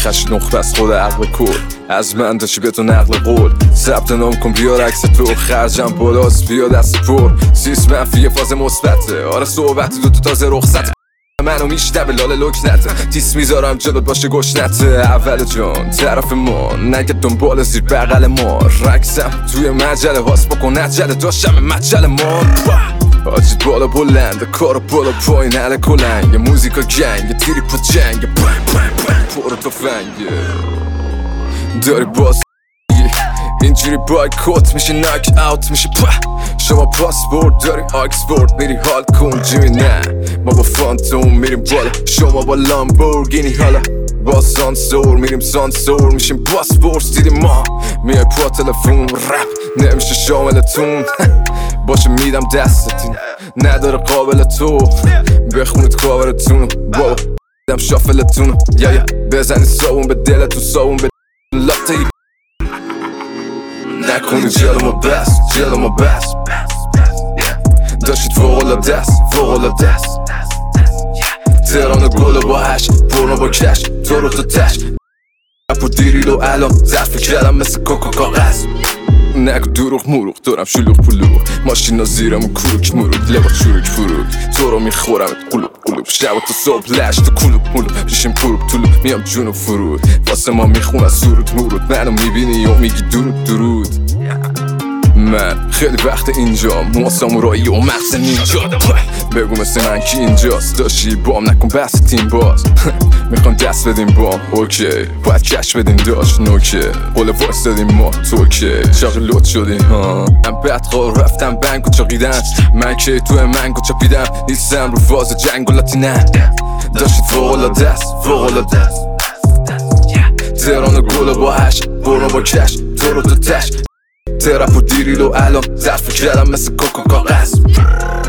خش نخبه از خود عقل کل از من داشتی به تو نقل قول ثبت نام کن بیار عکس تو خرجم بالاست بیا دست پر سیس منفی فاز مثبته آره صحبت دوتا تازه رخصت منو میشته به لاله لکنته تیس میذارم جلوت باشه گشنته اول جان طرف ما نگه دنبال زیر بغل ما رکسم توی مجله هاست بکن عجله داشتم مجله ما آجید بالا بلنده کارو بالا پایین عله کلنگ موزیکا جنگ تیری پا جنگ پرو تفنگه داری باز اینجوری بایکوت میشه ناک اوت میشه شما پاسپورت داری آکسفورد میری حال کن جیمی نه ما با فانتوم میریم بالا شما با لامبورگینی حالا با سانسور میریم سانسور میشیم پاسپورت دیدیم ما میای پا تلفون رپ نمیشه شاملتون باشه میدم دستتون نداره قابل تو بخونید کاورتون بابا دم شافلتون یا بزنی ساون به دلتون ساون به لاته نکنی جلومو بس جلومو بس داشتید فوق‌العاده است فوق‌العاده است تهران گل با هش پرنو با کش تو رو تو تش اپو دیریلو الان ظرف کردم مثل کوکو کاغذ نگو دروغ مروغ دارم شلوغ پلوغ ماشینا زیرم و کروک مروک لباس چروک فروک تو رو میخورم قلوب قلوب شب تو صبح لش تو کلوب ملوب پیشیم پروب طلوب میام جون فرود واسه ما میخونن سرود مرود منو میبینی و میگی درود من خیلی وقت اینجا مو سامورایی و مغز نینجا بگو مثل من کی اینجاست داشتی بام نکن بس تیم باز میخوام دست بدیم بام اوکی باید کش بدیم داشت نوکه قول وایس دادیم ما توکه چاقی لوت شدیم ها من بدخواه رفتم بنگ و چاقیدن من که توی منگو چاپیدم نیستم رو فاز جنگ و لاتینه داشتید فوق‌العاده است فوق‌العاده است تهران گل با هش برو با کش تو رو تو تش ترپ و دیریلو الان ظرف کردم مثل کوکو کاغذ